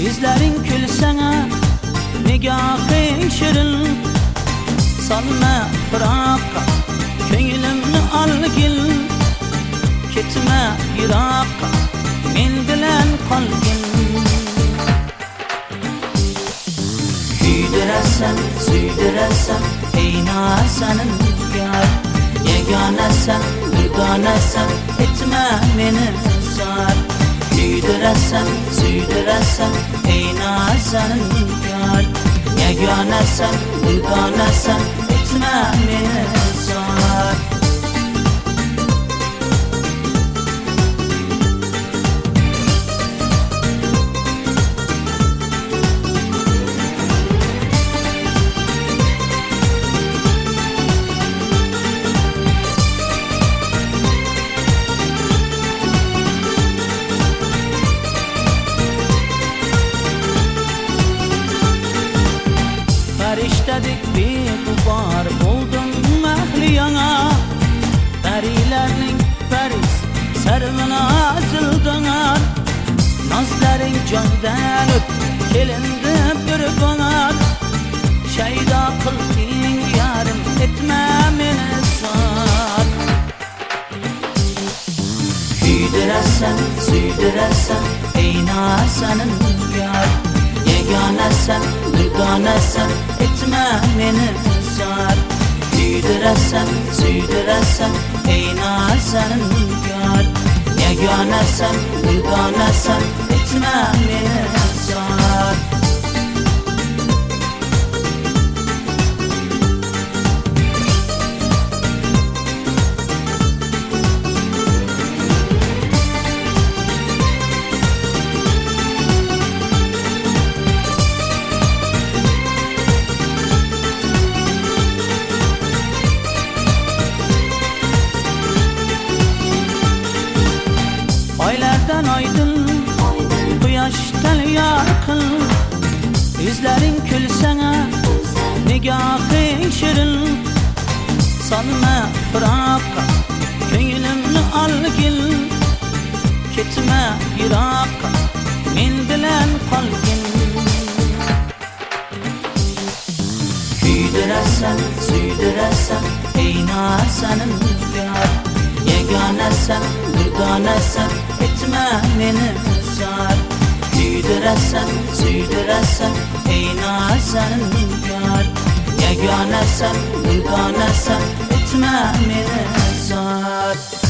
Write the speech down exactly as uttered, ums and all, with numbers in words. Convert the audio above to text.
Yüzlerin külsene nigahın şirin, salma fıraqa könglimni algil, ketme yiraqa men bilan qolgin. Kuydirasan, suydirasan ey nazanin yar, yegonasan, durdonasan etme meni zor. Kuydirasan, suydirasan ey nazanin yar, yegonasan, durdonasan etme meni zor. Farishtadik begubar buldum mahli yana, parilarning paris sarvini azildinar. Nazlaring jondan o't kelindi bir bonar, shaydo qilding yarim etma meni zor. Kuydirasan, suydirasan ey nazanin yar, yegonasan, durdonasan etme meni zor. Kuydirasan, suydirasan ey nazanin yar, yegonasan, durdonasan etme meni zor. Aylardan aydın, quyoshdan yorqin, yüzlerin külsene nigahın şirin, salma fıraqa könglimni algil, ketme yiraqa men bilan qolgin. Kuydirasan, suydirasan ey nazanin yar, yegonasan, durdonasan etme meni zor. Kuydirasan, suydirasan ey nazanin yar, yegonasan, durdonasan etme meni zor.